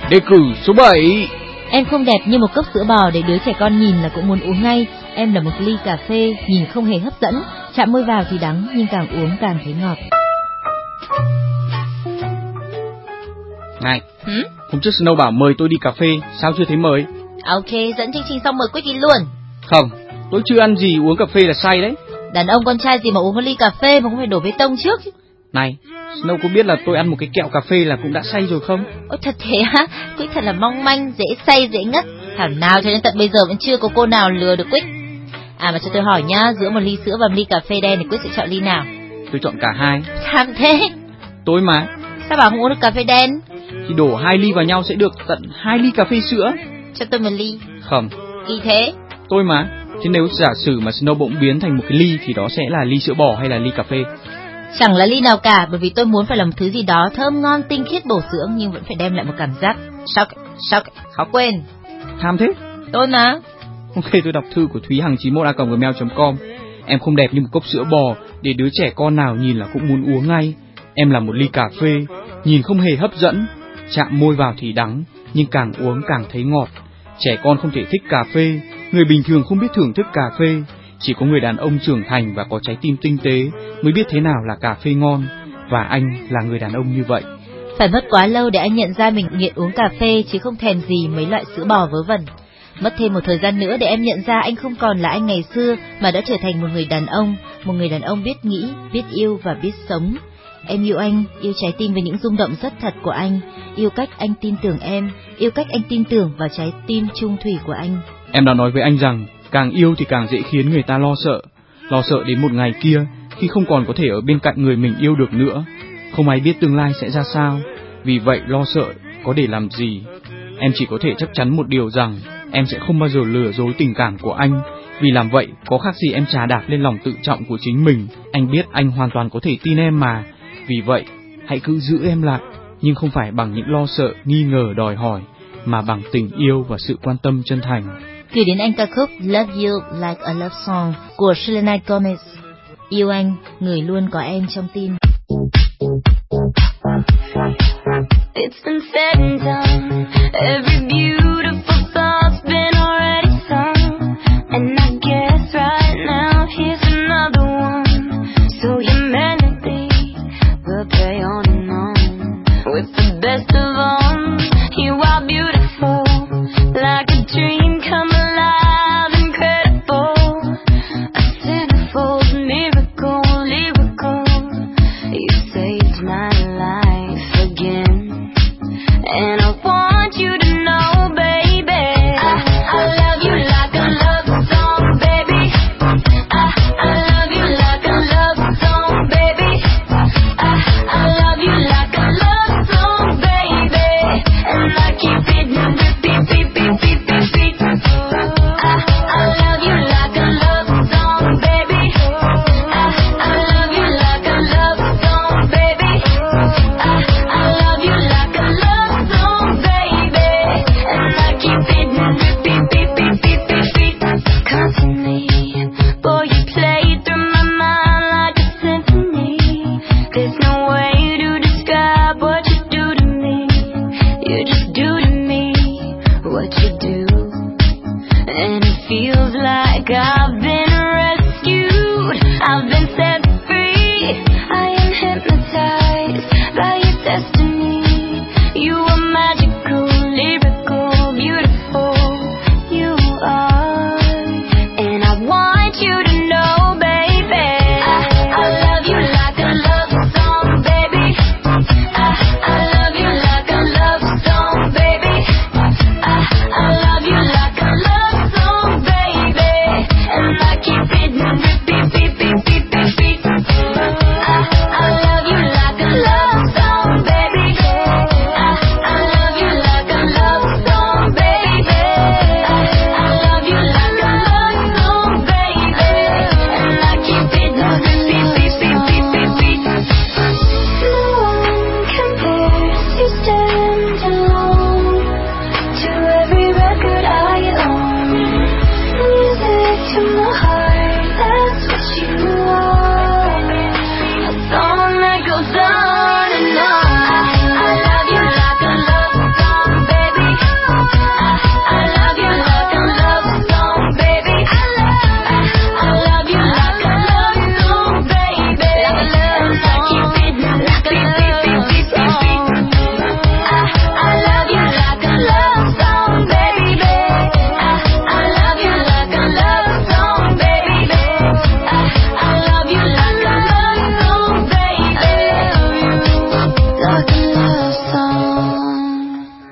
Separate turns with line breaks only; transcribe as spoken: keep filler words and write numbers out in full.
Đề cử số bảy.
Em không đẹp như một cốc sữa bò để đứa trẻ con nhìn là cũng muốn uống ngay. Em là một ly cà phê, nhìn không hề hấp dẫn, chạm môi vào thì đắng nhưng càng uống càng thấy ngọt.
Này,
Hử?
hôm trước Snow bảo mời tôi đi cà phê, sao chưa thấy mời?
Ok, dẫn chương trình xong mời Quyết đi luôn.
Không, tôi chưa ăn gì uống cà phê là say đấy.
Đàn ông con trai gì mà uống một ly cà phê mà không phải đổ bê tông trước chứ.
Này, Snow có biết là tôi ăn một cái kẹo cà phê là cũng đã say rồi không?
Ôi thật thế á, Quyết thật là mong manh, dễ say, dễ ngất. Thảo nào cho đến tận bây giờ vẫn chưa có cô nào lừa được Quyết. À mà cho tôi hỏi nhá, giữa một ly sữa và một ly cà phê đen thì Quyết sẽ chọn ly nào?
Tôi chọn cả hai.
Tham thế.
Tôi mà.
Sao bảo không uống được cà phê đen?
Thì đổ hai ly vào nhau sẽ được tận hai ly cà phê sữa.
Cho tôi một ly.
Không.
Kỳ thế.
Tôi mà. Thế nếu giả sử mà Snow bỗng biến thành một cái ly thì đó sẽ là ly sữa bò hay là ly cà phê?
Chẳng là ly nào cả, bởi vì tôi muốn phải là một thứ gì đó thơm ngon, tinh khiết, bổ dưỡng nhưng vẫn phải đem lại một cảm giác shock, shock, khó quên.
Tham thế.
Tôi mà.
Ok, tôi đọc thư của Thúy Hằng chín mốt a còng gmail chấm com. Em không đẹp như một cốc sữa bò để đứa trẻ con nào nhìn là cũng muốn uống ngay. Em là một ly cà phê, nhìn không hề hấp dẫn, chạm môi vào thì đắng, nhưng càng uống càng thấy ngọt. Trẻ con không thể thích cà phê, người bình thường không biết thưởng thức cà phê. Chỉ có người đàn ông trưởng thành và có trái tim tinh tế mới biết thế nào là cà phê ngon. Và anh là người đàn ông như vậy.
Phải mất quá lâu để anh nhận ra mình nghiện uống cà phê chứ không thèm gì mấy loại sữa bò vớ vẩn. Mất thêm một thời gian nữa để em nhận ra anh không còn là anh ngày xưa mà đã trở thành một người đàn ông, một người đàn ông biết nghĩ, biết yêu và biết sống. Em yêu anh, yêu trái tim với những rung động rất thật của anh, yêu cách anh tin tưởng em, yêu cách anh tin tưởng vào trái tim trung thủy của anh.
Em đã nói với anh rằng càng yêu thì càng dễ khiến người ta lo sợ, lo sợ đến một ngày kia khi không còn có thể ở bên cạnh người mình yêu được nữa. Không ai biết tương lai sẽ ra sao, vì vậy lo sợ có để làm gì. Em chỉ có thể chắc chắn một điều rằng em sẽ không bao giờ lừa dối tình cảm của anh, vì làm vậy có khác gì em trà đạp lên lòng tự trọng của chính mình. Anh biết anh hoàn toàn có thể tin em mà, vì vậy hãy cứ giữ em lại, nhưng không phải bằng những lo sợ, nghi ngờ, đòi hỏi, mà bằng tình yêu và sự quan tâm chân thành.
Gửi đến anh ca khúc Love You Like a Love Song của Selena Gomez. Yêu anh, người luôn có em trong tim.
It's been said and done. Every beautiful thought's been already sung. And I guess right now here's another one. So humanity will play on and on. With the best of all, you are beautiful, like a dream come alive, incredible. A centerfold miracle, lyrical. You saved my life again. And